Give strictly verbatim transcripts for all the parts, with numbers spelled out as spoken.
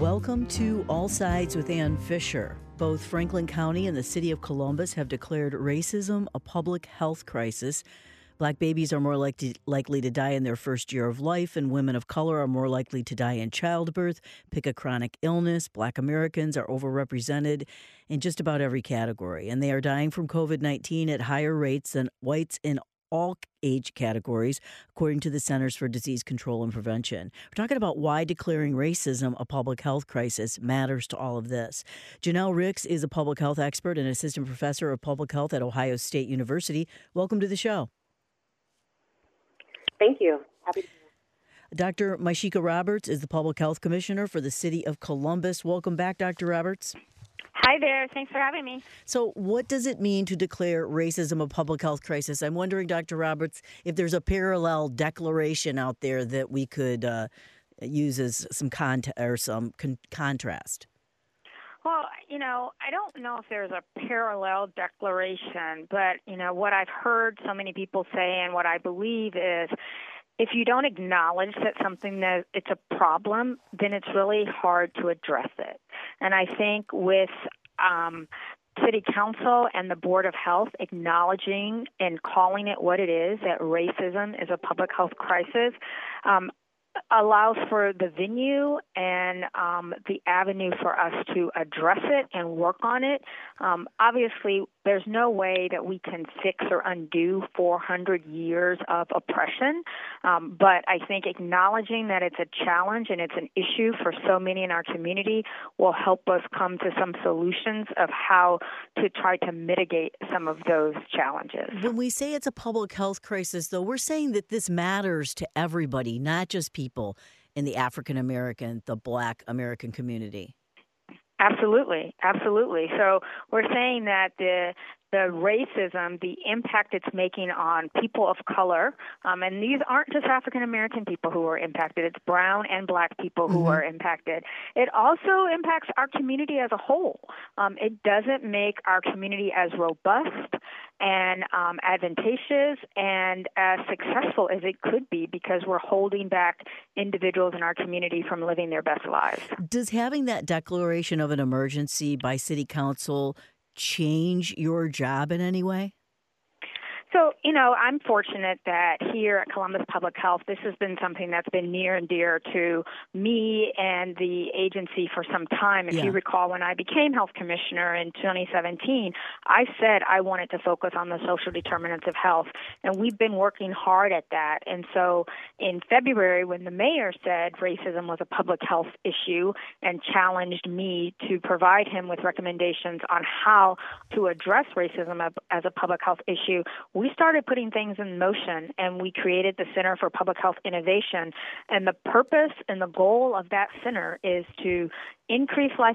Welcome to All Sides with Ann Fisher. Both Franklin County and the city of Columbus have declared racism a public health crisis. Black babies are more likely, likely to die in their first year of life, and women of color are more likely to die in childbirth, pick a chronic illness. Black Americans are overrepresented in just about every category, and they are dying from covid nineteen at higher rates than whites in all age categories, according to the Centers for Disease Control and Prevention. We're talking about why declaring racism a public health crisis matters to all of this. Janelle Ricks is a public health expert and assistant professor of public health at Ohio State University. Welcome to the show. Thank you. Happy to be here. Doctor Myshika Roberts is the public health commissioner for the city of Columbus. Welcome back, Doctor Roberts. Hi there. Thanks for having me. So what does it mean to declare racism a public health crisis? I'm wondering, Doctor Roberts, if there's a parallel declaration out there that we could uh, use as some con- or some con- contrast. Well, you know, I don't know if there's a parallel declaration, but, you know, what I've heard so many people say and what I believe is if you don't acknowledge that something that it's a problem, then it's really hard to address it. And I think with um, City Council and the Board of Health acknowledging and calling it what it is, that racism is a public health crisis, um, allows for the venue and um, the avenue for us to address it and work on it. Um, obviously, there's no way that we can fix or undo four hundred years of oppression, um, but I think acknowledging that it's a challenge and it's an issue for so many in our community will help us come to some solutions of how to try to mitigate some of those challenges. When we say it's a public health crisis, though, we're saying that this matters to everybody, not just people in the African American, the Black American community. Absolutely, absolutely. So we're saying that the the racism, the impact it's making on people of color, um, and these aren't just African American people who are impacted, it's brown and Black people who mm-hmm. are impacted. It also impacts our community as a whole. Um, it doesn't make our community as robust and um, advantageous and as successful as it could be because we're holding back individuals in our community from living their best lives. Does having that declaration of an emergency by City Council change your job in any way? So, you know, I'm fortunate that here at Columbus Public Health, this has been something that's been near and dear to me and the agency for some time. If yeah. you recall, when I became health commissioner in twenty seventeen, I said I wanted to focus on the social determinants of health, and we've been working hard at that. And so in February, when the mayor said racism was a public health issue and challenged me to provide him with recommendations on how to address racism as a public health issue, we started putting things in motion, and we created the Center for Public Health Innovation. And the purpose and the goal of that center is to increase life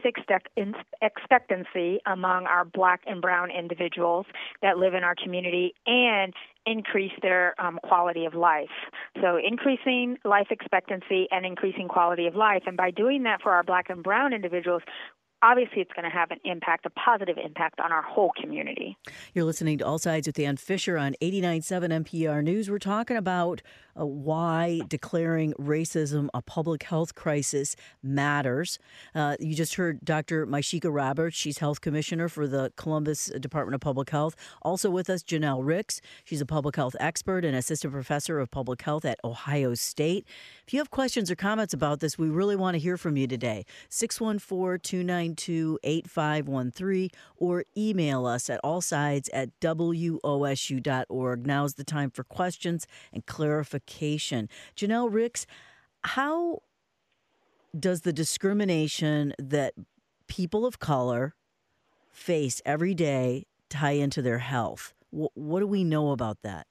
expectancy among our Black and brown individuals that live in our community and increase their um, quality of life. So increasing life expectancy and increasing quality of life. And by doing that for our Black and brown individuals, obviously, it's going to have an impact, a positive impact on our whole community. You're listening to All Sides with Ann Fisher on eighty-nine point seven N P R News. We're talking about uh, why declaring racism a public health crisis matters. Uh, you just heard Doctor Myshika Roberts. She's health commissioner for the Columbus Department of Public Health. Also with us, Janelle Ricks. She's a public health expert and assistant professor of public health at Ohio State. If you have questions or comments about this, we really want to hear from you today. six one four, two nine two, eight five one three or email us at allsides at W O S U dot org. Now's the time for questions and clarification. Janelle Ricks, how does the discrimination that people of color face every day tie into their health? W- what do we know about that?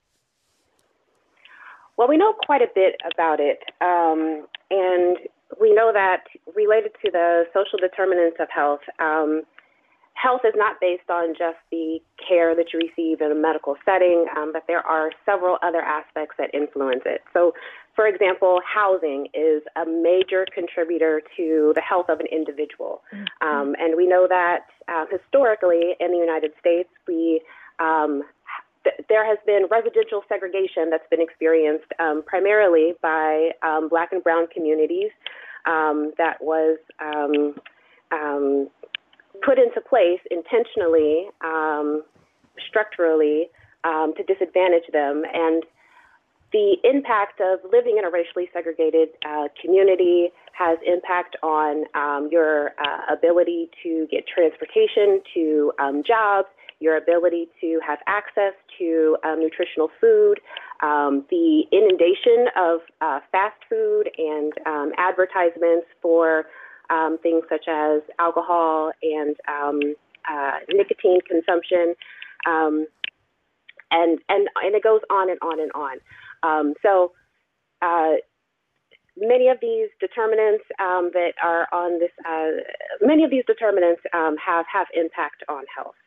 Well, we know quite a bit about it, um, and we know that related to the social determinants of health, um, health is not based on just the care that you receive in a medical setting, um, but there are several other aspects that influence it. So, for example, housing is a major contributor to the health of an individual. Mm-hmm. Um, and we know that uh, historically in the United States, we um, th- there has been residential segregation that's been experienced um, primarily by um, Black and brown communities um, that was um, um, put into place intentionally, um, structurally, um, to disadvantage them. And the impact of living in a racially segregated uh, community has impact on um, your uh, ability to get transportation to um, jobs, your ability to have access to um, nutritional food, um, the inundation of uh, fast food and um, advertisements for um, things such as alcohol and um, uh, nicotine consumption, um, and, and, and it goes on and on and on. Um, so uh, many of these determinants um, that are on this, uh, many of these determinants um, have, have impact on health.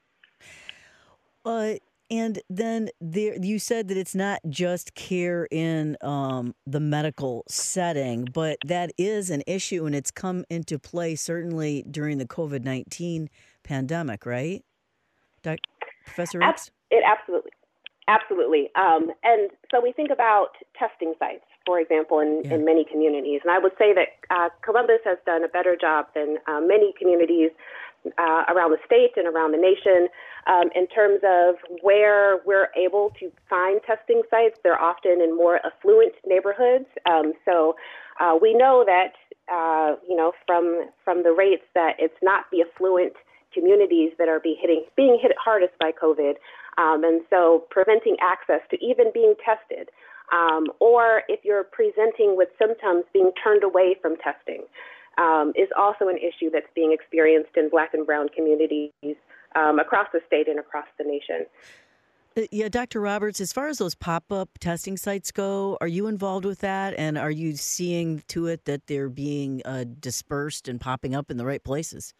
Uh, and then there, you said that it's not just care in um, the medical setting, but that is an issue, and it's come into play certainly during the COVID nineteen pandemic, right, Doctor Professor Ricks? It absolutely. Absolutely. Um, and so we think about testing sites, for example, in, yeah. in many communities. And I would say that uh, Columbus has done a better job than uh, many communities uh, around the state and around the nation um, in terms of where we're able to find testing sites. They're often in more affluent neighborhoods. Um, so uh, we know that, uh, you know, from from the rates that it's not the affluent communities that are be hitting, being hit hardest by COVID. Um, and so preventing access to even being tested, um, or if you're presenting with symptoms, being turned away from testing um, is also an issue that's being experienced in Black and brown communities um, across the state and across the nation. Uh, yeah, Doctor Roberts, as far as those pop-up testing sites go, are you involved with that? And are you seeing to it that they're being uh, dispersed and popping up in the right places?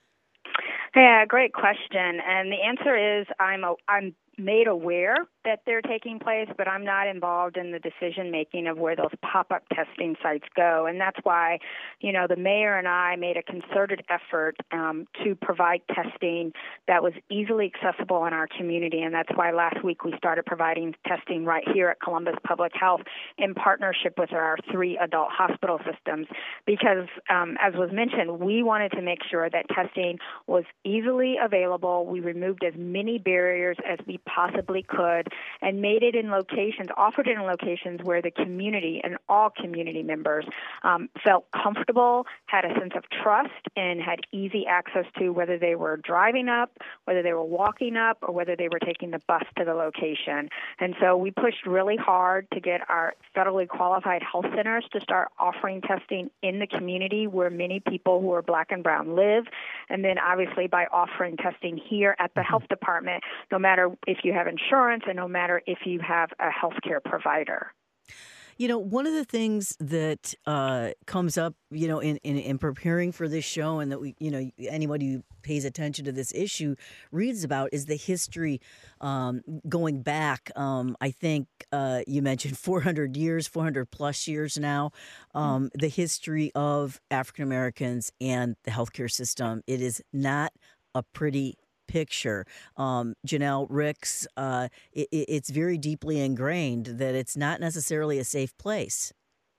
Yeah, great question. And the answer is I'm a, I'm made aware that they're taking place, but I'm not involved in the decision-making of where those pop-up testing sites go. And that's why, you know, the mayor and I made a concerted effort um, to provide testing that was easily accessible in our community. And that's why last week we started providing testing right here at Columbus Public Health in partnership with our three adult hospital systems. Because, um, as was mentioned, we wanted to make sure that testing was easily available. We removed as many barriers as we possibly could and made it in locations, offered it in locations where the community and all community members um, felt comfortable, had a sense of trust, and had easy access to, whether they were driving up, whether they were walking up, or whether they were taking the bus to the location. And so we pushed really hard to get our federally qualified health centers to start offering testing in the community where many people who are Black and brown live, and then obviously by offering testing here at the health department, no matter if you have insurance and no matter if you have a healthcare provider. You know, one of the things that uh, comes up, you know, in, in, in preparing for this show, and that we, you know, anybody who pays attention to this issue reads about, is the history um, going back. Um, I think uh, you mentioned four hundred years, four hundred plus years now, um, mm-hmm. the history of African Americans and the healthcare system. It is not a pretty picture. Um, Janelle Ricks, uh, it, it's very deeply ingrained that it's not necessarily a safe place.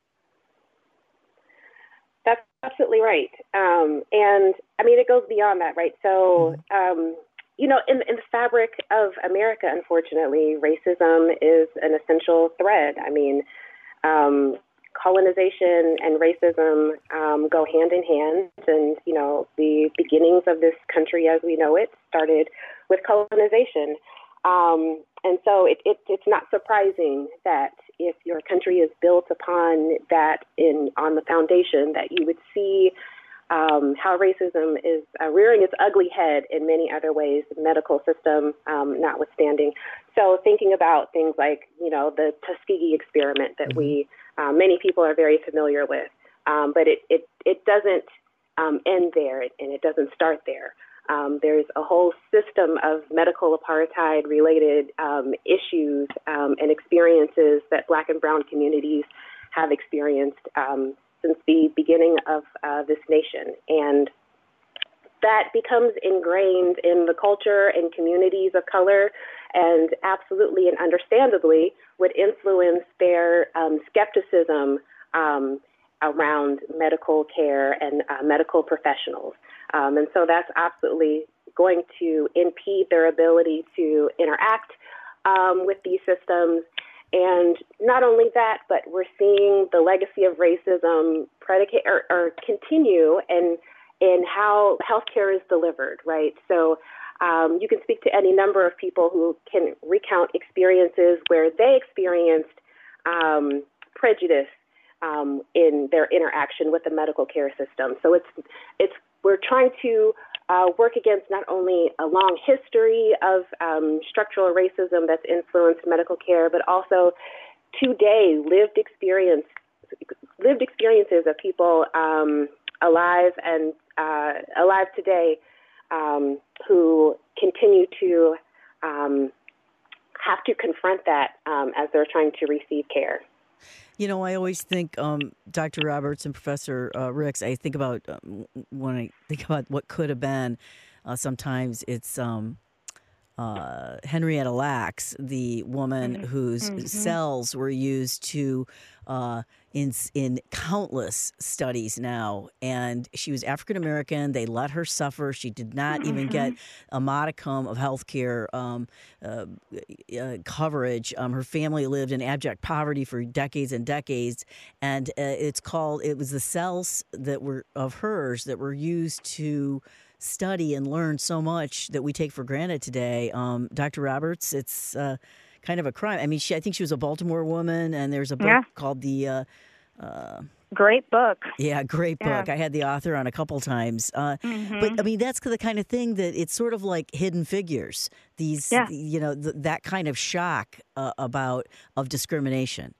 That's absolutely right. Um, and I mean, it goes beyond that, right? So, um, you know, in, in the fabric of America, unfortunately, racism is an essential thread. I mean, um, colonization and racism um, go hand in hand. And, you know, the beginnings of this country as we know it started with colonization. Um, and so it, it, it's not surprising that if your country is built upon that in on the foundation, that you would see um, how racism is uh, rearing its ugly head in many other ways, the medical system um, notwithstanding. So thinking about things like, you know, the Tuskegee experiment that we, uh, many people are very familiar with, um, but it, it, it doesn't um, end there and it doesn't start there. Um, there's a whole system of medical apartheid related um, issues um, and experiences that Black and brown communities have experienced um, since the beginning of uh, this nation. And that becomes ingrained in the culture and communities of color, and absolutely and understandably would influence their um, skepticism um, around medical care and uh, medical professionals. Um, and so that's absolutely going to impede their ability to interact um, with these systems. And not only that, but we're seeing the legacy of racism predicate or, or continue in, in how healthcare is delivered, right? So um, you can speak to any number of people who can recount experiences where they experienced um, prejudice um, in their interaction with the medical care system. So it's it's we're trying to uh, work against not only a long history of um, structural racism that's influenced medical care, but also today lived experience lived experiences of people um, alive and uh, alive today um, who continue to um, have to confront that um, as they're trying to receive care. You know, I always think, um, Doctor Roberts and Professor uh, Ricks, I think about um, when I think about what could have been, uh, sometimes it's um, uh, Henrietta Lacks, the woman Mm-hmm. whose Mm-hmm. cells were used to uh, in in countless studies now, and she was African American. They let her suffer. She did not even Mm-hmm. get a modicum of health care um, uh, uh, coverage. Um, her family lived in abject poverty for decades and decades, and uh, it's called. It was the cells that were of hers that were used to study and learn so much that we take for granted today. Um, Doctor Roberts, it's uh, kind of a crime. I mean, she, I think she was a Baltimore woman, and there's a book Yeah. called the. Uh, uh, Great book. yeah, great book. Yeah. I had the author on a couple times. Uh, Mm-hmm. but I mean, that's the kind of thing that it's sort of like Hidden Figures. These, Yeah. you know, th- that kind of shock uh, about of discrimination.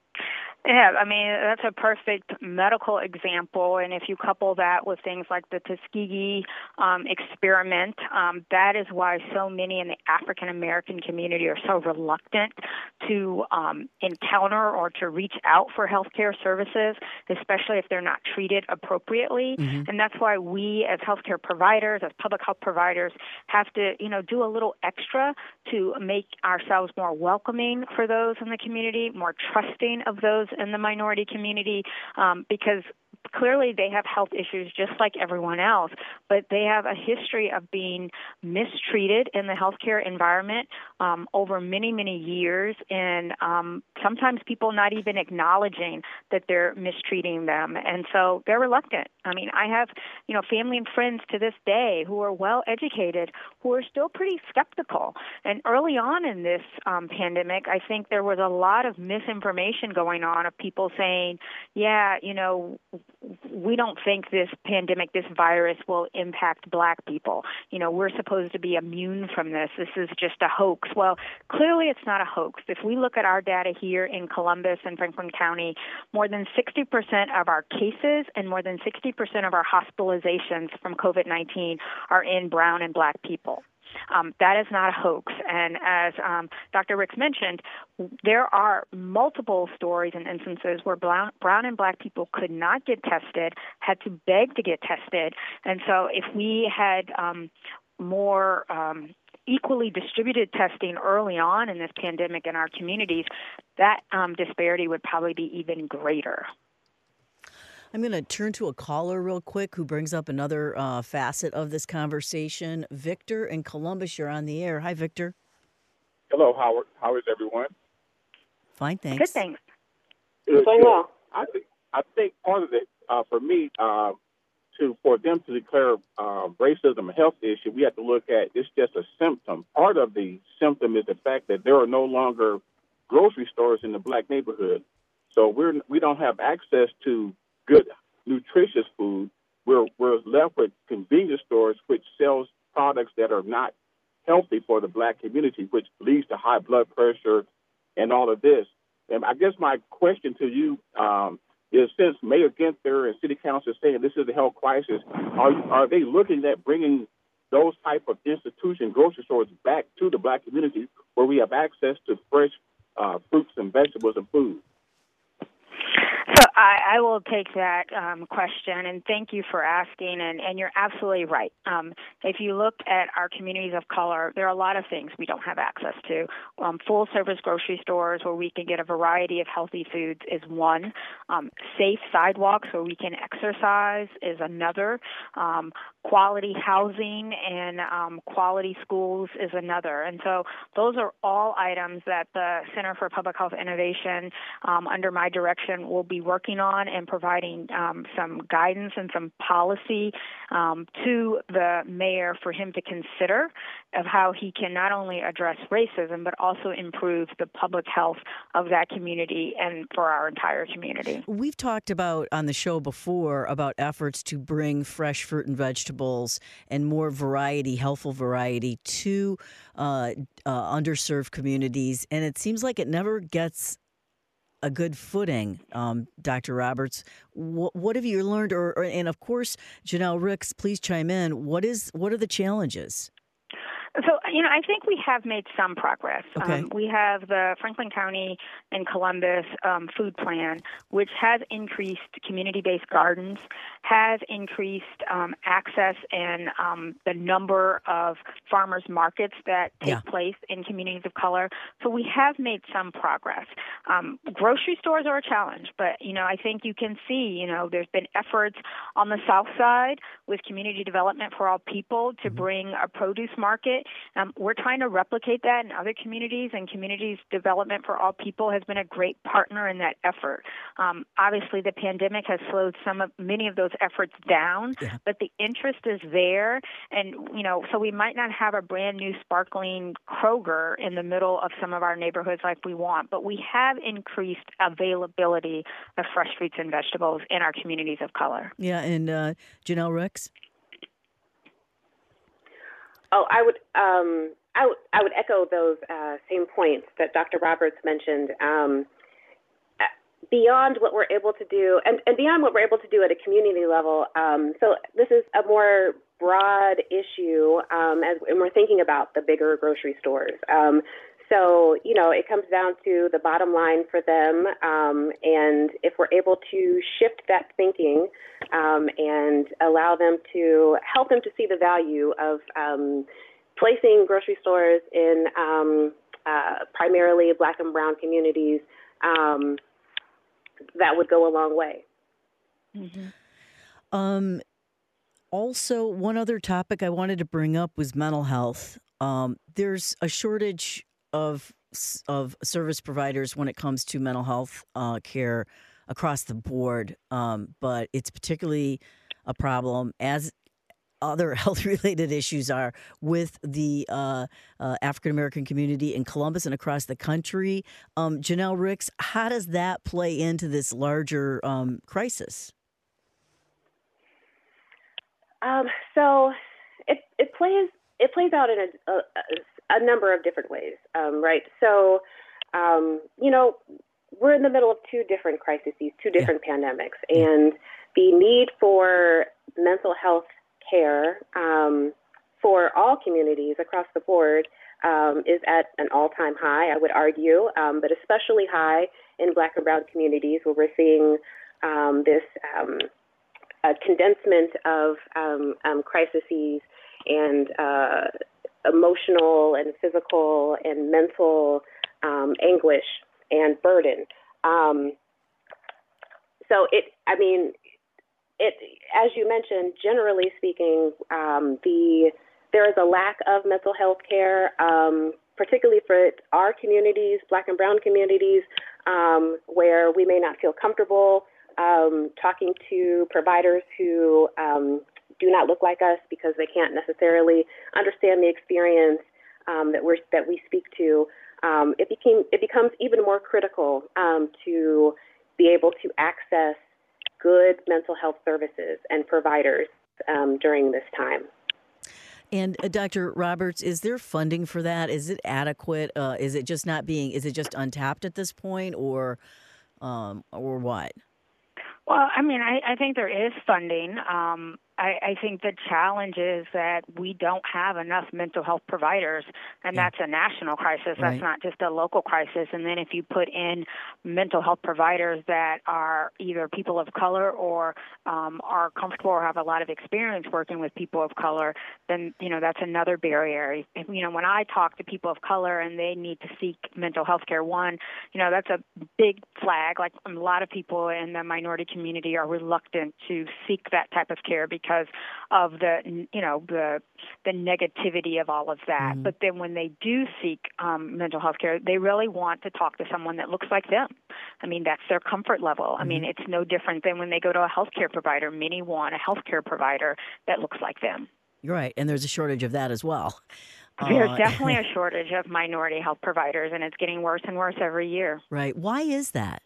Yeah, I mean, that's a perfect medical example. And if you couple that with things like the Tuskegee um, experiment, um, that is why so many in the African American community are so reluctant to um, encounter or to reach out for healthcare services, especially if they're not treated appropriately. Mm-hmm. And that's why we as healthcare providers, as public health providers, have to, you know, do a little extra to make ourselves more welcoming for those in the community, more trusting of those in the minority community, um, because clearly they have health issues just like everyone else, but they have a history of being mistreated in the healthcare environment um, over many, many years, and um, sometimes people not even acknowledging that they're mistreating them, and so they're reluctant. I mean, I have, you know, family and friends to this day who are well educated who are still pretty skeptical. And early on in this um, pandemic, I think there was a lot of misinformation going on of people saying, yeah, you know, we don't think this pandemic, this virus will impact black people. You know, we're supposed to be immune from this. This is just a hoax. Well, clearly it's not a hoax. If we look at our data here in Columbus and Franklin County, more than sixty percent of our cases and more than sixty percent of our hospitalizations from COVID nineteen are in brown and black people. Um, that is not a hoax. And as um, Doctor Ricks mentioned, there are multiple stories and instances where brown, brown and black people could not get tested, had to beg to get tested. And so if we had um, more um, equally distributed testing early on in this pandemic in our communities, that um, disparity would probably be even greater. I'm going to turn to a caller real quick who brings up another uh, facet of this conversation. Victor in Columbus, you're on the air. Hi, Victor. Hello, Howard. How is everyone? Fine, thanks. Good, thanks. Good, Doing good. well. I think I think part of it uh, for me uh, to for them to declare uh, racism a health issue, we have to look at it's just a symptom. Part of the symptom is the fact that there are no longer grocery stores in the black neighborhood, so we're we don't have access to good, nutritious food. We're we're left with convenience stores, which sells products that are not healthy for the black community, which leads to high blood pressure and all of this. And I guess my question to you um, is, since Mayor Ginther and City Council are saying this is a health crisis, are are they looking at bringing those type of institution grocery stores back to the black community where we have access to fresh uh, fruits and vegetables and food? So I, I will take that um, question, and thank you for asking, and, and you're absolutely right. Um, if you look at our communities of color, there are a lot of things we don't have access to. Um, full-service grocery stores where we can get a variety of healthy foods is one. Um, safe sidewalks where we can exercise is another. Um, quality housing and um, quality schools is another. And so those are all items that the Center for Public Health Innovation, um, under my direction, will be working on and providing um, some guidance and some policy um, to the mayor for him to consider of how he can not only address racism but also improve the public health of that community and for our entire community. We've talked about on the show before about efforts to bring fresh fruit and vegetables and more variety, healthful variety to uh, uh, underserved communities, and it seems like it never gets a good footing. um, Doctor Roberts, what, what have you learned? Or, or and of course, Janelle Ricks, please chime in. What is what are the challenges? So, you know, I think we have made some progress. Okay. Um, we have the Franklin County and Columbus um, food plan, which has increased community-based gardens, has increased um, access and um, the number of farmers markets that take Yeah. place in communities of color. So we have made some progress. Um, grocery stores are a challenge, but, you know, I think you can see, you know, there's been efforts on the south side with community development for all people to Mm-hmm. bring a produce market. Um, we're trying to replicate that in other communities, and Communities Development for All People has been a great partner in that effort. Um, obviously, the pandemic has slowed some of many of those efforts down, Yeah. but the interest is there, and you know, so we might not have a brand new sparkling Kroger in the middle of some of our neighborhoods like we want, but we have increased availability of fresh fruits and vegetables in our communities of color. Yeah, and uh, Janelle Ricks? Oh, I would, um, I would, I would echo those uh, same points that Doctor Roberts mentioned. Um, beyond what we're able to do, and, and beyond what we're able to do at a community level. Um, so this is a more broad issue, um, as and we're thinking about the bigger grocery stores. Um, so you know, it comes down to the bottom line for them, um, and if we're able to shift that thinking um, and allow them to help them to see the value of um, placing grocery stores in um, uh, primarily Black and Brown communities, um, that would go a long way. Mm-hmm. Um, also, one other topic I wanted to bring up was mental health. Um, there's a shortage of of service providers when it comes to mental health uh, care across the board, um, but it's particularly a problem, as other health-related issues are, with the uh, uh, African-American community in Columbus and across the country. Um, Janelle Ricks, how does that play into this larger um, crisis? Um, so it it plays it plays out in a, a, a number of different ways, um, right? So um, you know, we're in the middle of two different crises, two different yeah. pandemics, and the need for mental health care um, for all communities across the board um, is at an all-time high, I would argue, um, but especially high in Black and Brown communities, where we're seeing um, this um, a condensement of um, um, crises and uh, emotional and physical and mental um, anguish and burden. Um, so it, I mean, it, as you mentioned, generally speaking, um, the there is a lack of mental health care, um, particularly for our communities, Black and Brown communities, um, where we may not feel comfortable um, talking to providers who um, do not look like us because they can't necessarily understand the experience um, that we're that we speak to. Um, it became it becomes even more critical um, to be able to access good mental health services and providers um, during this time. And uh, Doctor Roberts, is there funding for that? Is it adequate? Uh, is it just not being? Is it just untapped at this point, or um, or what? Well, I mean, I, I think there is funding. Um, I, I think the challenge is that we don't have enough mental health providers, and yeah. that's a national crisis. Right. That's not just a local crisis. And then if you put in mental health providers that are either people of color or um, are comfortable or have a lot of experience working with people of color, then, you know, that's another barrier. If, you know, when I talk to people of color and they need to seek mental health care, one, you know, that's a big flag. Like a lot of people in the minority community are reluctant to seek that type of care because because of the, you know, the the negativity of all of that. Mm-hmm. But then when they do seek um, mental health care, they really want to talk to someone that looks like them. I mean, that's their comfort level. Mm-hmm. I mean, it's no different than when they go to a healthcare provider. Many want a healthcare provider that looks like them. You're right, and there's a shortage of that as well. There's uh, definitely a shortage of minority health providers, and it's getting worse and worse every year. Right. Why is that?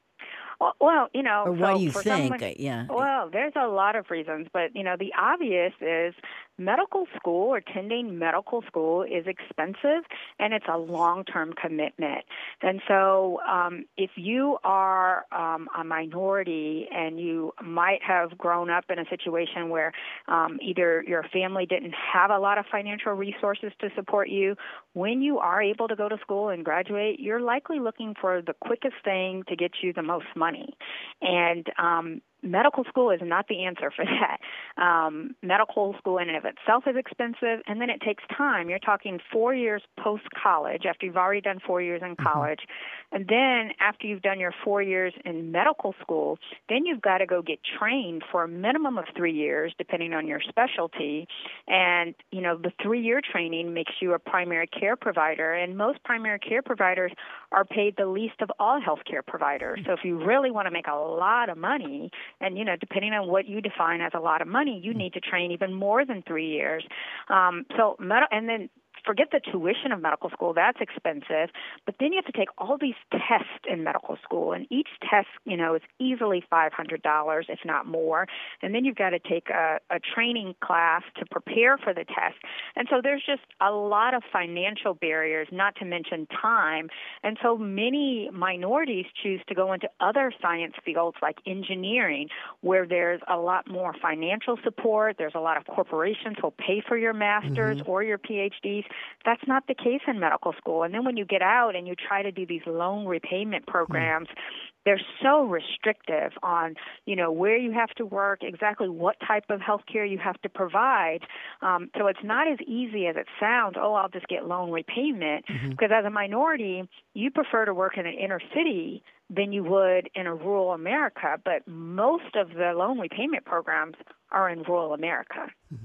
Well, well, you know, or why so do you for think? Someone, yeah. Well, there's a lot of reasons, but you know, the obvious is medical school or attending medical school is expensive, and it's a long-term commitment. And so, um, if you are um, a minority and you might have grown up in a situation where um, either your family didn't have a lot of financial resources to support you, when you are able to go to school and graduate, you're likely looking for the quickest thing to get you the most money. And um, medical school is not the answer for that. Um, medical school in and of itself is expensive, and then it takes time. You're talking four years post-college, after you've already done four years in college. Mm-hmm. And then after you've done your four years in medical school, then you've got to go get trained for a minimum of three years, depending on your specialty. And, you know, the three-year training makes you a primary care provider, and most primary care providers are paid the least of all healthcare providers. So if you really want to make a lot of money, and, you know, depending on what you define as a lot of money, you need to train even more than three years. Um, so, med- and then forget the tuition of medical school. That's expensive. But then you have to take all these tests in medical school, and each test, you know, is easily five hundred dollars, if not more. And then you've got to take a, a training class to prepare for the test. And so there's just a lot of financial barriers, not to mention time. And so many minorities choose to go into other science fields like engineering, where there's a lot more financial support. There's a lot of corporations who'll pay for your master's mm-hmm. or your P H Ds. That's not the case in medical school. And then when you get out and you try to do these loan repayment programs, mm-hmm. they're so restrictive on, you know, where you have to work, exactly what type of health care you have to provide. Um, so it's not as easy as it sounds, oh, I'll just get loan repayment. Mm-hmm. Because as a minority, you prefer to work in an inner city than you would in a rural America. But most of the loan repayment programs are in rural America. Mm-hmm.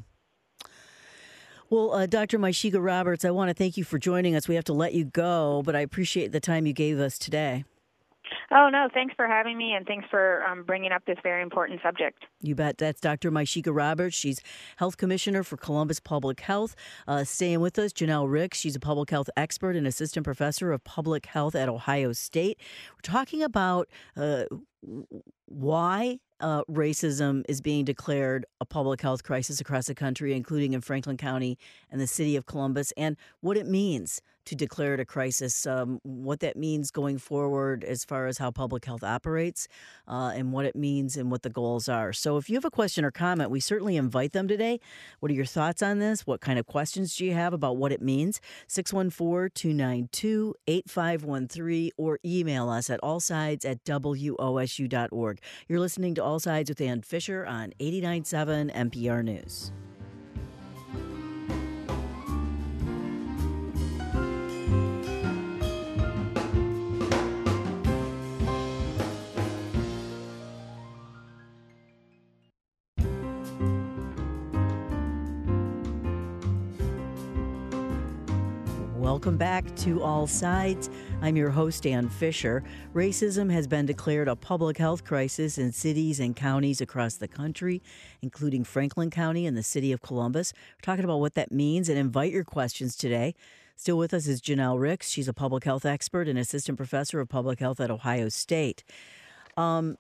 Well, uh, Doctor Myshika Roberts, I want to thank you for joining us. We have to let you go, but I appreciate the time you gave us today. Oh, no, thanks for having me, and thanks for um, bringing up this very important subject. You bet. That's Doctor Myshika Roberts. She's Health Commissioner for Columbus Public Health. Uh, staying with us, Janelle Ricks. She's a public health expert and assistant professor of public health at Ohio State. We're talking about uh, why uh, racism is being declared a public health crisis across the country, including in Franklin County and the city of Columbus, and what it means to declare it a crisis, um, what that means going forward as far as how public health operates, uh, and what it means and what the goals are. So if you have a question or comment, we certainly invite them today. What are your thoughts on this? What kind of questions do you have about what it means? six one four, two nine two, eight five one three or email us at allsides at W O S U dot org. You're listening to All Sides with Ann Fisher on eighty-nine point seven N P R News. Welcome back to All Sides. I'm your host, Ann Fisher. Racism has been declared a public health crisis in cities and counties across the country, including Franklin County and the city of Columbus. We're talking about what that means and invite your questions today. Still with us is Janelle Ricks. She's a public health expert and assistant professor of public health at Ohio State. Um,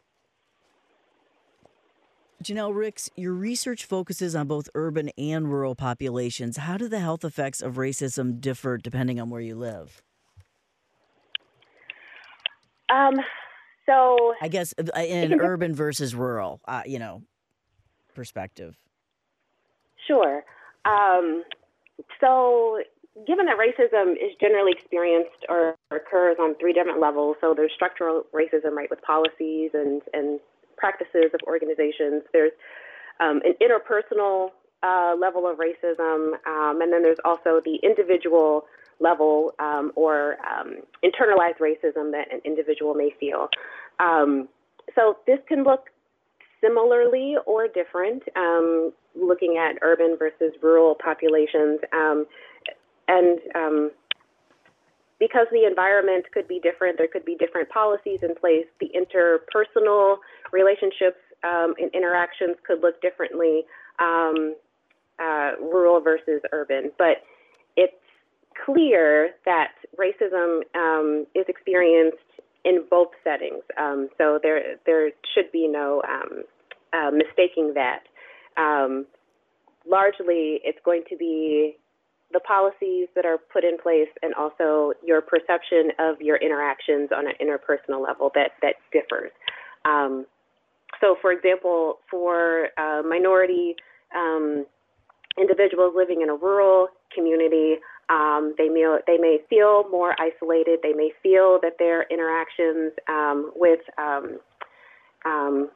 Janelle Ricks, your research focuses on both urban and rural populations. How do the health effects of racism differ depending on where you live? Um, so I guess in urban versus rural, uh, you know. perspective? Sure. Um, so given that racism is generally experienced or occurs on three different levels, so there's structural racism, right, with policies and, and practices of organizations. There's um, an interpersonal uh, level of racism, um, and then there's also the individual level um, or um, internalized racism that an individual may feel. Um, so this can look similarly or different, um, looking at urban versus rural populations. Um, and um, because the environment could be different, there could be different policies in place, the interpersonal relationships um, and interactions could look differently, um, uh, rural versus urban. But it's clear that racism um, is experienced in both settings. Um, so there there should be no um, uh, mistaking that. Um, largely, it's going to be the policies that are put in place and also your perception of your interactions on an interpersonal level that, that differs. Um, so, for example, for uh, minority um, individuals living in a rural community, Um, they may they may feel more isolated. They may feel that their interactions um, with um, um,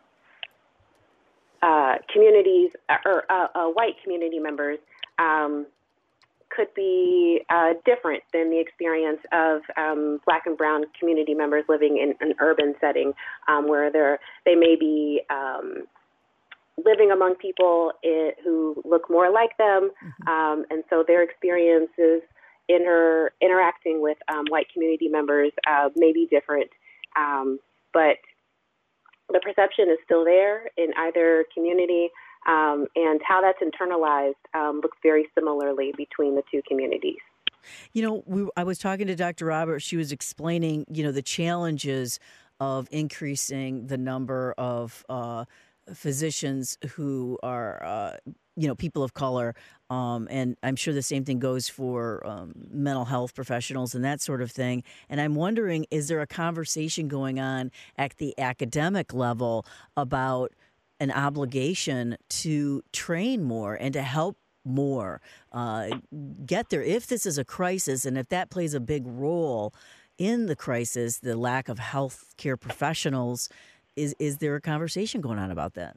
uh, communities or uh, uh, white community members um, could be uh, different than the experience of um, Black and Brown community members living in an urban setting, um, where they they may be um, living among people it, who look more like them, mm-hmm. um, and so their experiences in her interacting with um, white community members uh, may be different, um, but the perception is still there in either community, um, and how that's internalized um, looks very similarly between the two communities. You know, we, I was talking to Doctor Roberts. She was explaining, you know, the challenges of increasing the number of uh, physicians who are, uh, you know, people of color. Um, and I'm sure the same thing goes for um, mental health professionals and that sort of thing. And I'm wondering, is there a conversation going on at the academic level about an obligation to train more and to help more uh, get there if this is a crisis, and if that plays a big role in the crisis, the lack of health care professionals? Is is there a conversation going on about that?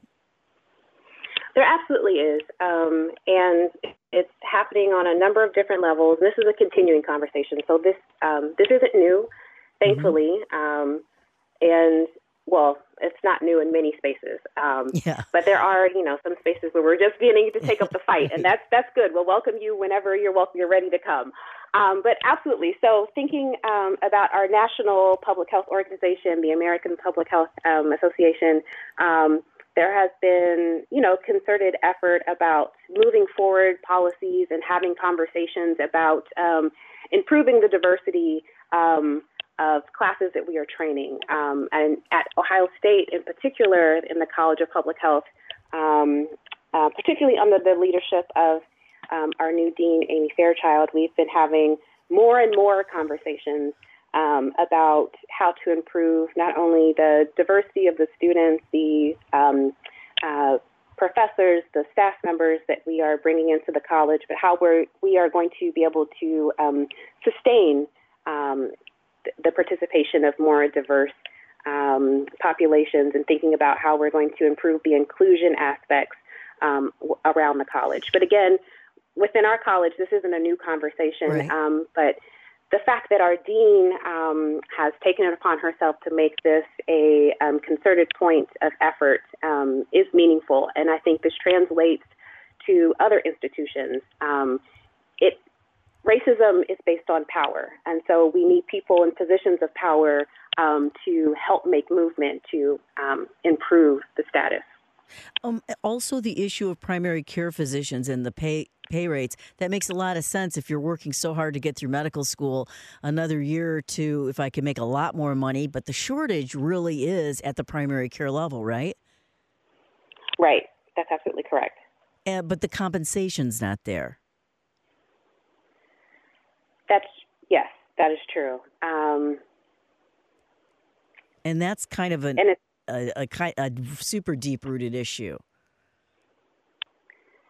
There absolutely is, um, and it's happening on a number of different levels. This is a continuing conversation, so this um, this isn't new, thankfully, mm-hmm. um, and well, it's not new in many spaces. Um, yeah. But there are, you know, some spaces where we're just beginning to take up the fight, and that's that's good. We'll welcome you whenever you're welcome. You're ready to come. Um, but absolutely. So thinking um, about our national public health organization, the American Public Health um, Association, um, there has been, you know, concerted effort about moving forward policies and having conversations about um, improving the diversity um, of classes that we are training. Um, and at Ohio State in particular, in the College of Public Health, um, uh, particularly under the leadership of um, our new dean, Amy Fairchild, we've been having more and more conversations um, about how to improve not only the diversity of the students, the um, uh, professors, the staff members that we are bringing into the college, but how we're, we are going to be able to um, sustain um, the participation of more diverse um, populations, and thinking about how we're going to improve the inclusion aspects um, w- around the college. But again, within our college, this isn't a new conversation, right. um, but the fact that our dean um, has taken it upon herself to make this a um, concerted point of effort um, is meaningful, and I think this translates to other institutions. Um, it Racism is based on power, and so we need people in positions of power um, to help make movement to um, improve the status. Um, also, the issue of primary care physicians and the pay pay rates. That makes a lot of sense if you're working so hard to get through medical school. Another year or two, if I could make a lot more money, but the shortage really is at the primary care level, right? Right. That's absolutely correct. Uh, but the compensation's not there. That's, yes, that is true. Um, and that's kind of an, and a, a, a super deep-rooted issue.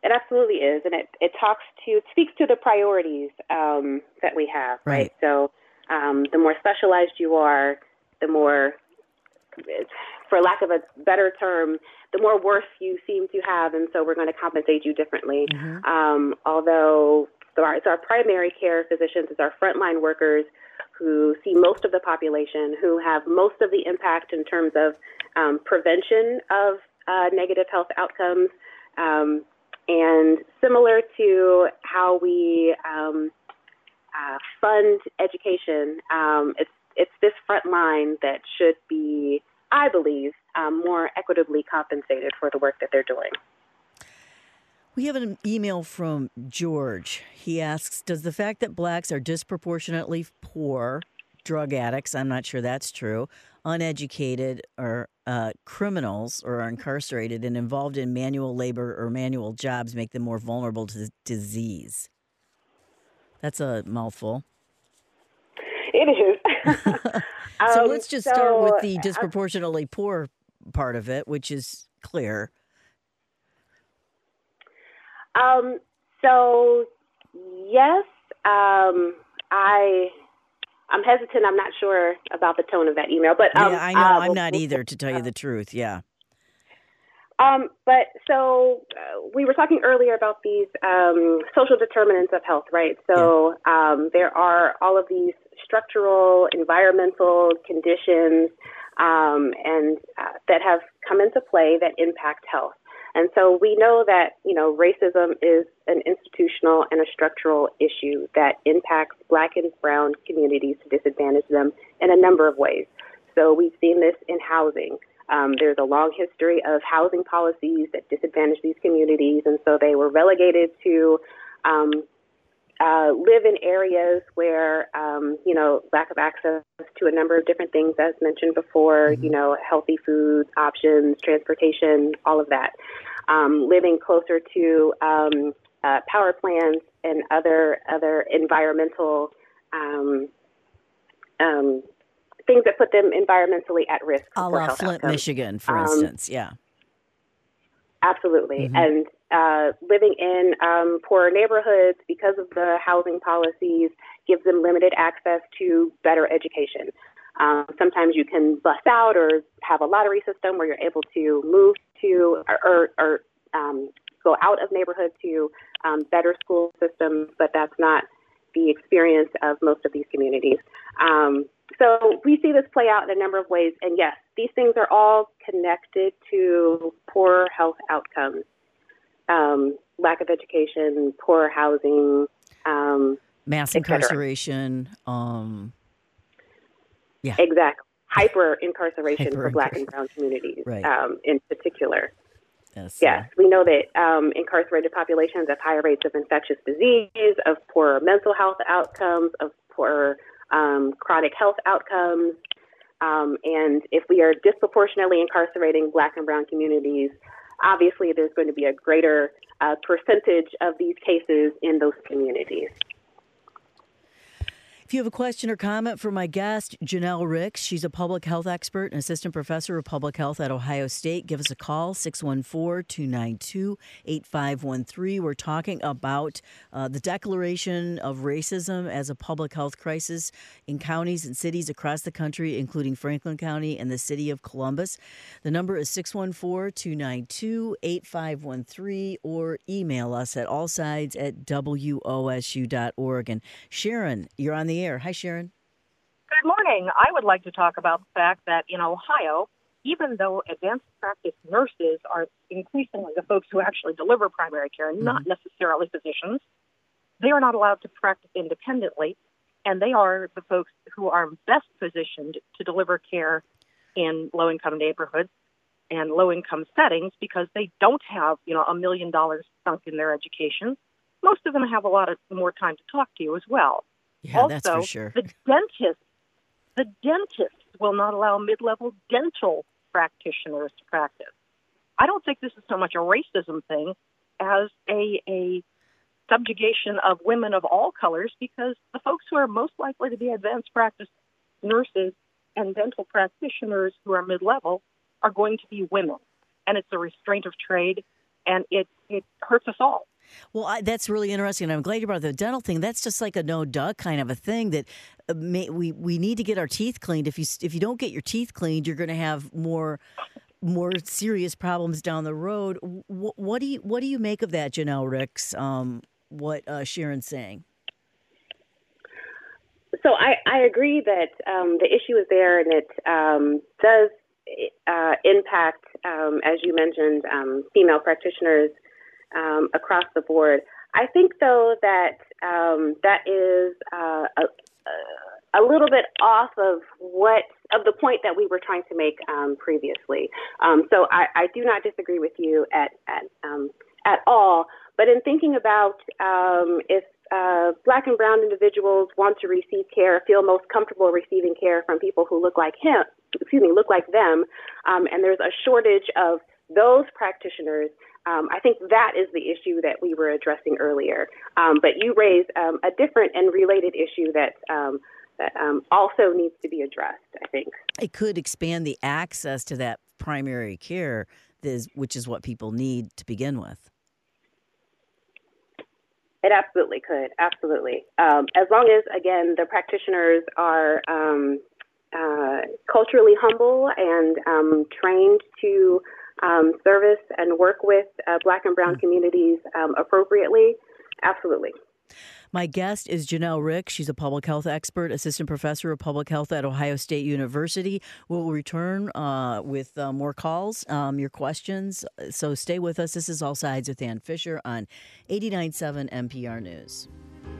it absolutely is, and it, it talks to it speaks to the priorities um, that we have, right? Right. So um, the more specialized you are, the more, for lack of a better term, the more worth you seem to have, and so we're going to compensate you differently. Mm-hmm. Um, although so our, it's our primary care physicians, it's our frontline workers who see most of the population, who have most of the impact in terms of um, prevention of uh, negative health outcomes. Um, and similar to how we um, uh, fund education, um, it's it's this front line that should be, I believe, um, more equitably compensated for the work that they're doing. We have an email from George. He asks, does the fact that blacks are disproportionately poor, drug addicts, I'm not sure that's true, uneducated, or uh, criminals, or are incarcerated and involved in manual labor or manual jobs make them more vulnerable to disease? That's a mouthful. It is. so um, let's just so, start with the disproportionately poor part of it, which is clear. Um, so, yes, um, I, I'm hesitant. I'm not sure about the tone of that email, but um, yeah, I know. uh, I'm we'll, not we'll, either, to tell you the truth. Yeah. Um, but so uh, we were talking earlier about these um, social determinants of health, right? So yeah. um, there are all of these structural, environmental conditions um, and uh, that have come into play that impact health. And so we know that, you know, racism is an institutional and a structural issue that impacts Black and brown communities to disadvantage them in a number of ways. So we've seen this in housing. Um, there's a long history of housing policies that disadvantage these communities, and so they were relegated to um, uh, live in areas where, um, you know, lack of access to a number of different things, as mentioned before, mm-hmm. you know, healthy food options, transportation, all of that. Um, living closer to um, uh, power plants and other other environmental um, um, things that put them environmentally at risk a for la health Flint, outcomes. Michigan, for um, instance. Yeah, absolutely. Mm-hmm. And uh, living in um, poorer neighborhoods because of the housing policies gives them limited access to better education. Um, sometimes you can bus out or have a lottery system where you're able to move to or, or, or um, go out of neighborhood to um, better school systems, but that's not the experience of most of these communities. Um, so we see this play out in a number of ways. And yes, these things are all connected to poor health outcomes, um, lack of education, poor housing, um, mass incarceration. Um, yeah, exactly. Hyper incarceration Hyper for Black and brown communities, right. um, in particular. Yes, yes, uh, we know that um, incarcerated populations have higher rates of infectious disease, of poorer mental health outcomes, of poorer um, chronic health outcomes. Um, and if we are disproportionately incarcerating Black and brown communities, obviously there's going to be a greater uh, percentage of these cases in those communities. If you have a question or comment for my guest, Janelle Ricks, she's a public health expert and assistant professor of public health at Ohio State. Give us a call, six one four, two nine two, eight five one three. We're talking about uh, the declaration of racism as a public health crisis in counties and cities across the country, including Franklin County and the city of Columbus. The number is six one four, two nine two, eight five one three, or email us at allsides at W O S U dot org. And Sharon, you're on the air. Hi, Sharon. Good morning. I would like to talk about the fact that in Ohio, even though advanced practice nurses are increasingly the folks who actually deliver primary care, mm-hmm. not necessarily physicians, they are not allowed to practice independently, and they are the folks who are best positioned to deliver care in low-income neighborhoods and low-income settings because they don't have, you know, a million dollars sunk in their education. Most of them have a lot of more time to talk to you as well. Yeah, also, that's for sure. the dentists, the dentists will not allow mid-level dental practitioners to practice. I don't think this is so much a racism thing as a, a subjugation of women of all colors, because the folks who are most likely to be advanced practice nurses and dental practitioners who are mid-level are going to be women. And it's a restraint of trade, and it, it hurts us all. Well, I, that's really interesting. I'm glad you brought the dental thing. That's just like a no duh kind of a thing that uh, may, we we need to get our teeth cleaned. If you if you don't get your teeth cleaned, you're going to have more more serious problems down the road. W- what do you what do you make of that, Janelle Ricks? Um, what uh, Sharon's saying? So I, I agree that um, the issue is there, and it um, does uh, impact, um, as you mentioned, um, female practitioners um, across the board. I think, though, that um, that is uh, a, a little bit off of what of the point that we were trying to make um, previously. Um, so I, I do not disagree with you at at um, at all. But in thinking about um, if uh, Black and brown individuals want to receive care, feel most comfortable receiving care from people who look like him, excuse me, look like them, um, and there's a shortage of those practitioners, um, I think that is the issue that we were addressing earlier. Um, but you raised um, a different and related issue that um, that um, also needs to be addressed, I think. It could expand the access to that primary care, which is what people need to begin with. It absolutely could, absolutely. Um, as long as, again, the practitioners are um, uh, culturally humble and um, trained to um, service and work with uh, Black and brown communities um, appropriately, absolutely. My guest is Janelle Ricks. She's a public health expert, assistant professor of public health at Ohio State University. We'll return uh, with uh, more calls, um, your questions. So stay with us. This is All Sides with Ann Fisher on eighty-nine point seven N P R News.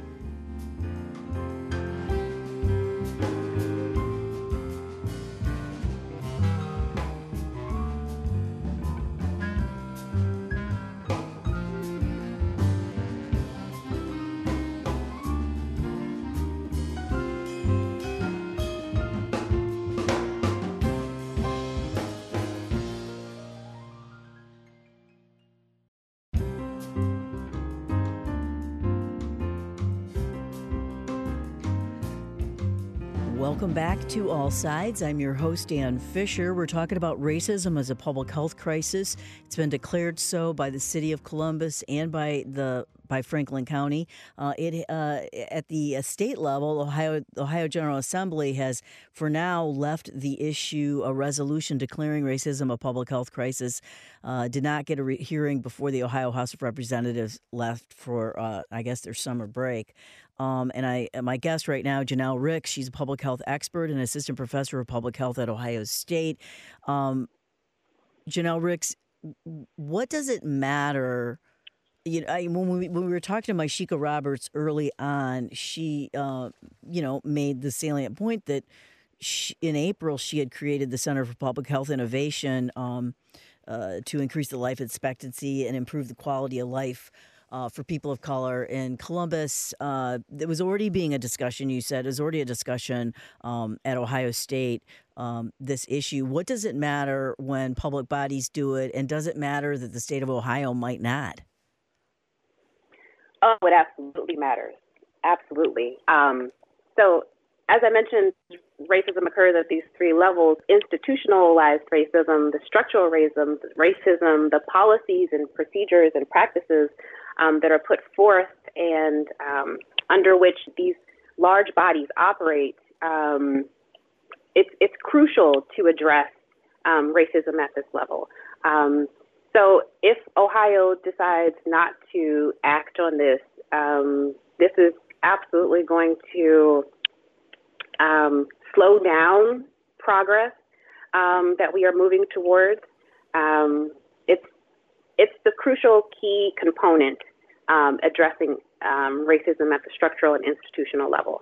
Welcome back to All Sides. I'm your host, Ann Fisher. We're talking about racism as a public health crisis. It's been declared so by the city of Columbus and by the by Franklin County. Uh, it uh, at the state level, Ohio Ohio General Assembly has, for now, left the issue a resolution declaring racism a public health crisis. Uh, did not get a re- hearing before the Ohio House of Representatives left for, uh, I guess, their summer break. Um, and I, my guest right now, Janelle Ricks, she's a public health expert and assistant professor of public health at Ohio State. Um, Janelle Ricks, what does it matter? You know, I, when we when we were talking to Myshika Roberts early on, she, uh, you know, made the salient point that she, in April she had created the Center for Public Health Innovation um, uh, to increase the life expectancy and improve the quality of life Uh, for people of color in Columbus. Uh, there was already being a discussion, you said, there's already a discussion um, at Ohio State, um, this issue. What does it matter when public bodies do it, and does it matter that the state of Ohio might not? Oh, it absolutely matters. Absolutely. Um, so, as I mentioned, racism occurs at these three levels: institutionalized racism, the structural racism, racism, the policies and procedures and practices um, that are put forth and um, under which these large bodies operate. Um, it's, it's crucial to address um, racism at this level. Um, so if Ohio decides not to act on this, um, this is absolutely going to Um, slow down progress um, that we are moving towards. Um, it's it's the crucial key component um, addressing um, racism at the structural and institutional level.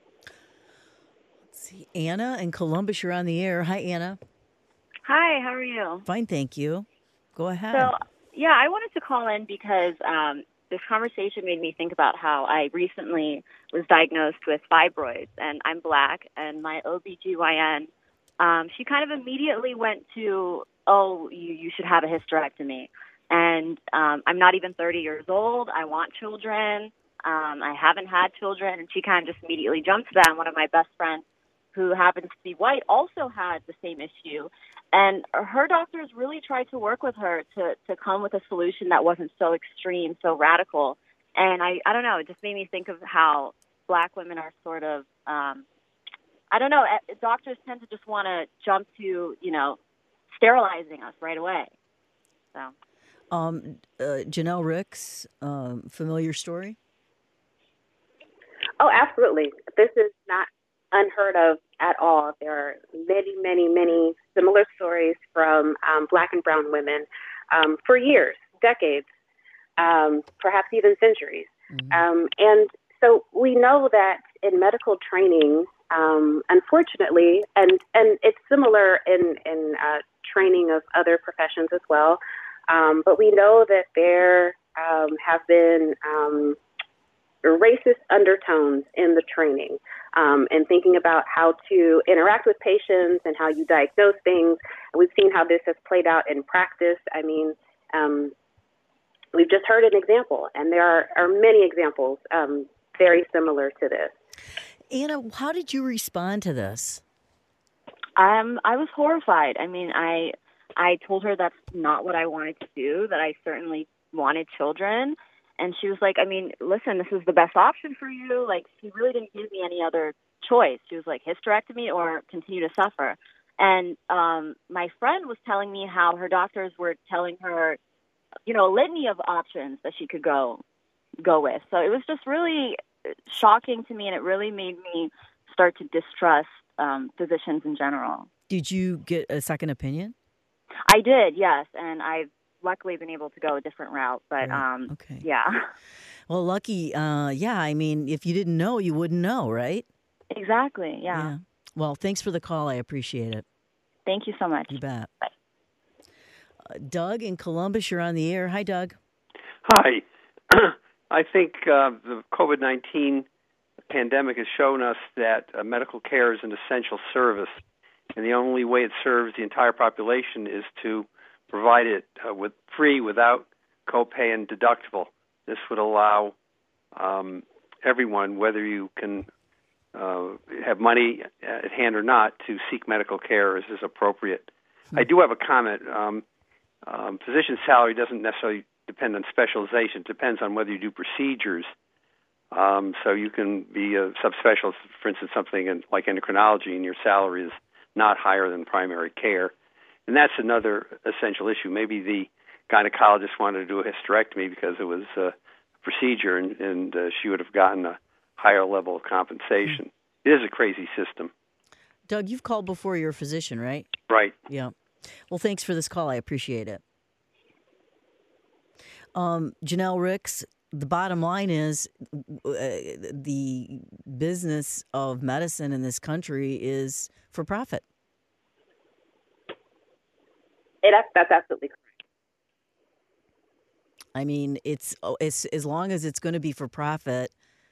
Let's see, Anna in Columbus, you're on the air. Hi, Anna. Hi, how are you? Fine, thank you. Go ahead. So, yeah, I wanted to call in because um, this conversation made me think about how I recently was diagnosed with fibroids, and I'm Black, and my O B G Y N, um, she kind of immediately went to, oh, you, you should have a hysterectomy. And um, I'm not even thirty years old. I want children. Um, I haven't had children. And she kind of just immediately jumped to that. And one of my best friends who happens to be white, also had the same issue. And her doctors really tried to work with her to, to come with a solution that wasn't so extreme, so radical. And I, I don't know, it just made me think of how Black women are sort of, um, I don't know, doctors tend to just want to jump to, you know, sterilizing us right away. So, um, uh, Janelle Ricks, um, familiar story? Oh, absolutely. This is not unheard of at all. There are many, many, many similar stories from um, Black and brown women um, for years, decades, um, perhaps even centuries. Mm-hmm. Um, and so we know that in medical training, um, unfortunately, and, and it's similar in, in uh, training of other professions as well, um, but we know that there um, have been um, racist undertones in the training um, and thinking about how to interact with patients and how you diagnose things. We've seen how this has played out in practice. I mean, um, we've just heard an example, and there are, are many examples um, very similar to this. Anna, how did you respond to this? Um, I was horrified. I mean, I I told her that's not what I wanted to do, that I certainly wanted children. And she was like, I mean, listen, this is the best option for you. Like, she really didn't give me any other choice. She was like, hysterectomy or continue to suffer. And um, my friend was telling me how her doctors were telling her, you know, a litany of options that she could go go with. So it was just really shocking to me, and it really made me start to distrust um, physicians in general. Did you get a second opinion? I did, yes, and I've luckily been able to go a different route, but right. um, okay. yeah. Well, lucky, uh, yeah, I mean, if you didn't know, you wouldn't know, right? Exactly, yeah. yeah. Well, thanks for the call. I appreciate it. Thank you so much. You bet. Bye. Uh, Doug in Columbus, you're on the air. Hi, Doug. Hi. I think uh, the COVID nineteen pandemic has shown us that uh, medical care is an essential service, and the only way it serves the entire population is to provide it uh, with free, without copay and deductible. This would allow um, everyone, whether you can uh, have money at hand or not, to seek medical care as is appropriate. Hmm. I do have a comment. Um, um, physician salary doesn't necessarily depend on specialization. It depends on whether you do procedures. Um, so you can be a subspecialist, for instance, something in, like endocrinology, and your salary is not higher than primary care. And that's another essential issue. Maybe the gynecologist wanted to do a hysterectomy because it was a procedure, and, and uh, she would have gotten a higher level of compensation. It is a crazy system. Doug, you've called before. You're a physician, right? Right. Yeah. Well, thanks for this call. I appreciate it. Um, Janelle Ricks, the bottom line is uh, the business of medicine in this country is for profit. It, that's absolutely correct. I mean, it's, it's as long as it's going to be for profit,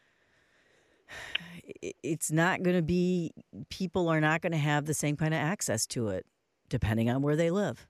it's not going to be, people are not going to have the same kind of access to it, depending on where they live.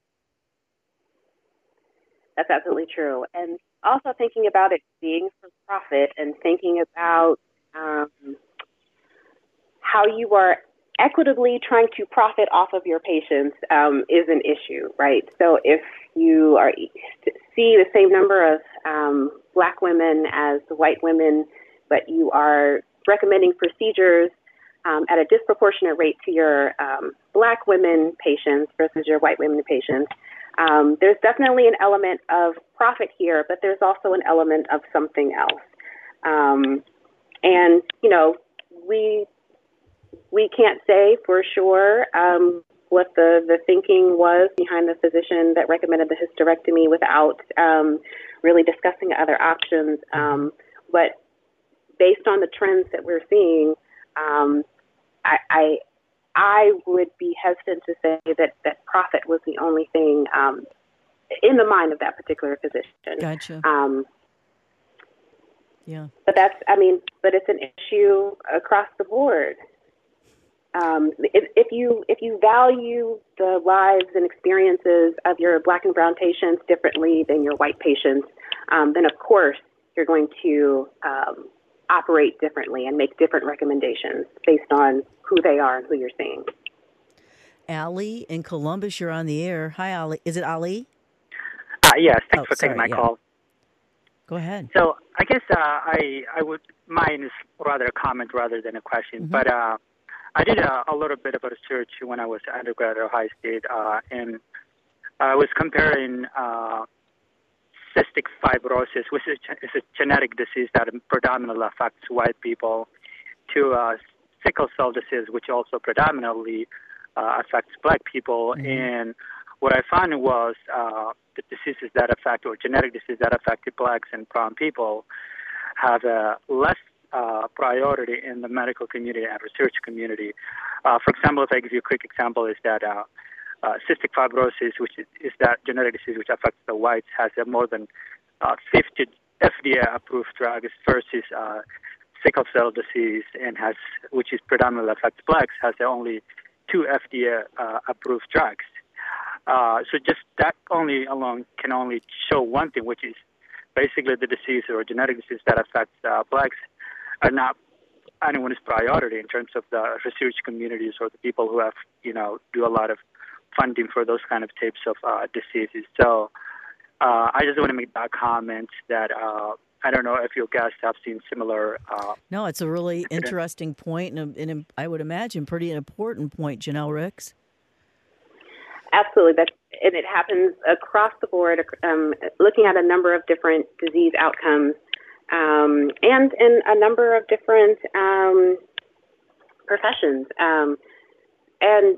That's absolutely true. And also thinking about it being for profit and thinking about um, how you are equitably trying to profit off of your patients um, is an issue, right? So if you are see the same number of um, Black women as white women, but you are recommending procedures um, at a disproportionate rate to your um, Black women patients versus your white women patients, um, there's definitely an element of profit here, but there's also an element of something else. Um, and, you know, we we can't say for sure um, what the, the thinking was behind the physician that recommended the hysterectomy without um, really discussing other options. Um, but based on the trends that we're seeing, um, I, I I would be hesitant to say that, that profit was the only thing um, in the mind of that particular physician. Gotcha. Um, yeah. But that's, I mean, but it's an issue across the board. Um, if, if you if you value the lives and experiences of your Black and brown patients differently than your white patients, um, then of course you're going to um, operate differently and make different recommendations based on who they are and who you're seeing. Ali in Columbus, you're on the air. Hi, Ali. Is it Ali? Uh, yes, thanks oh, for sorry, taking my yeah. call. Go ahead. So I guess uh, I I would mine is rather a comment rather than a question. Mm-hmm. But uh, I did a, a little bit of research when I was undergrad at Ohio State, uh, and I was comparing uh, cystic fibrosis, which is a genetic disease that predominantly affects white people, to uh, sickle cell disease, which also predominantly uh, affects black people. Mm-hmm. And what I found was uh, the diseases that affect, or genetic diseases that affected blacks and brown people, have a less uh, priority in the medical community and research community. Uh, for example, if I give you a quick example, is that uh, uh, cystic fibrosis, which is, is that genetic disease which affects the whites, has a more than uh, fifty F D A-approved drugs versus uh, sickle cell disease, and has, which is predominantly affects blacks, has only two F D A-approved drugs. Uh, so just that only alone can only show one thing, which is basically the disease or genetic disease that affects uh, blacks are not anyone's priority in terms of the research communities or the people who have, you know, do a lot of funding for those kind of types of uh, diseases. So uh, I just want to make that comment that uh, I don't know if your guests have seen similar. Uh, no, it's a really interesting point, and, and I would imagine pretty important point, Janelle Ricks. Absolutely, that, and it happens across the board, um, looking at a number of different disease outcomes um, and in a number of different um, professions. Um, and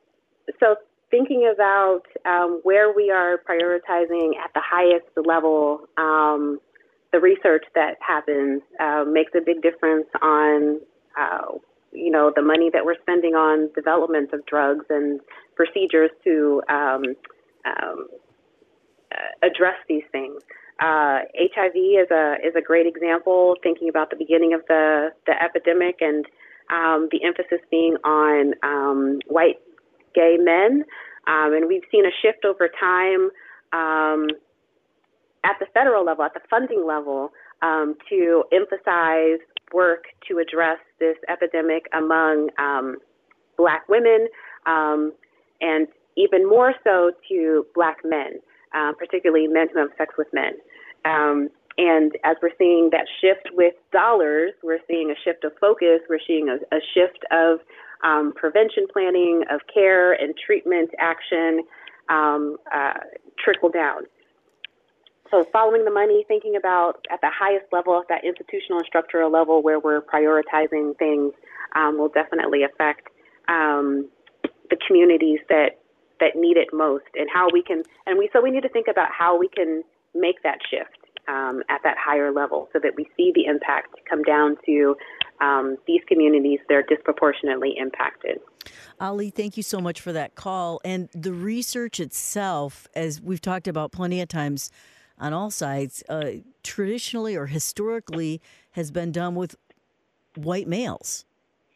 so thinking about um, where we are prioritizing at the highest level, um, the research that happens uh, makes a big difference on uh, you know, the money that we're spending on development of drugs and procedures to um, um, uh, address these things. Uh, H I V is a is a great example, thinking about the beginning of the, the epidemic and um, the emphasis being on um, white gay men. Um, and we've seen a shift over time um, at the federal level, at the funding level, um, to emphasize work to address this epidemic among um, black women, um, and even more so to black men, uh, particularly men who have sex with men. Um, and as we're seeing that shift with dollars, we're seeing a shift of focus, we're seeing a, a shift of um, prevention planning, of care and treatment action um, uh, trickle down. So following the money, thinking about at the highest level, at that institutional and structural level where we're prioritizing things, um, will definitely affect um, the communities that that need it most, and how we can. And we so we need to think about how we can make that shift um, at that higher level, so that we see the impact come down to um, these communities that are disproportionately impacted. Ali, thank you so much for that call. And the research itself, as we've talked about plenty of times on all sides, uh, traditionally or historically has been done with white males,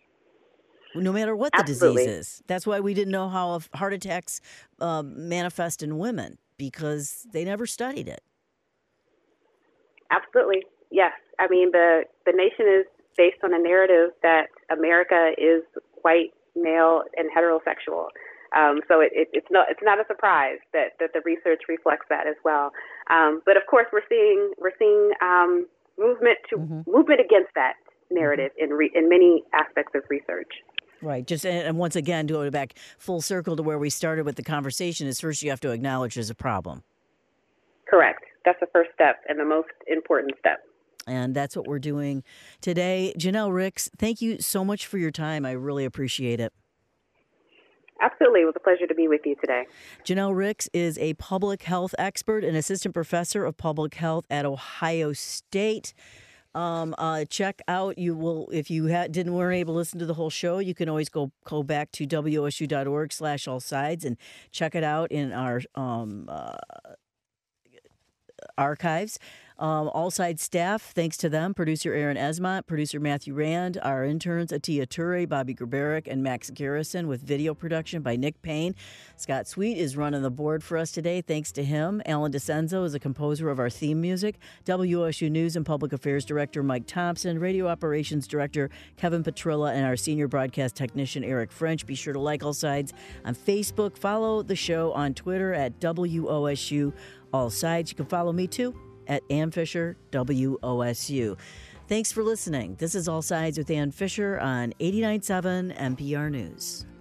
no matter what the Absolutely. disease is. That's why we didn't know how heart attacks uh, manifest in women, because they never studied it. Absolutely. Yes. I mean, the, the nation is based on a narrative that America is white, male, and heterosexual. Um, so it, it, it's not it's not a surprise that, that the research reflects that as well. Um, but of course, we're seeing we're seeing um, movement to mm-hmm. movement against that narrative mm-hmm. in re, in many aspects of research. Right. Just and once again, going back full circle to where we started with the conversation, is first you have to acknowledge there's a problem. Correct. That's the first step and the most important step. And that's what we're doing today. Janelle Ricks, thank you so much for your time. I really appreciate it. Absolutely. It was a pleasure to be with you today. Janelle Ricks is a public health expert and assistant professor of public health at Ohio State. Um, uh, check out, you will, if you had, didn't weren't able to listen to the whole show, you can always go go back to W O S U dot org slash all sides and check it out in our um, uh, archives. Um, All Sides staff, thanks to them, producer Aaron Esmont, producer Matthew Rand, our interns Atia Ture, Bobby Gerberick, and Max Garrison, with video production by Nick Payne. Scott Sweet is running the board for us today, thanks to him. Alan DeCenzo is a composer of our theme music. W O S U News and Public Affairs Director Mike Thompson, Radio Operations Director Kevin Petrilla, and our senior broadcast technician Eric French. Be sure to like All Sides on Facebook. Follow the show on Twitter at W O S U All Sides. You can follow me too at Ann Fisher, W O S U. Thanks for listening. This is All Sides with Ann Fisher on eighty-nine point seven N P R News.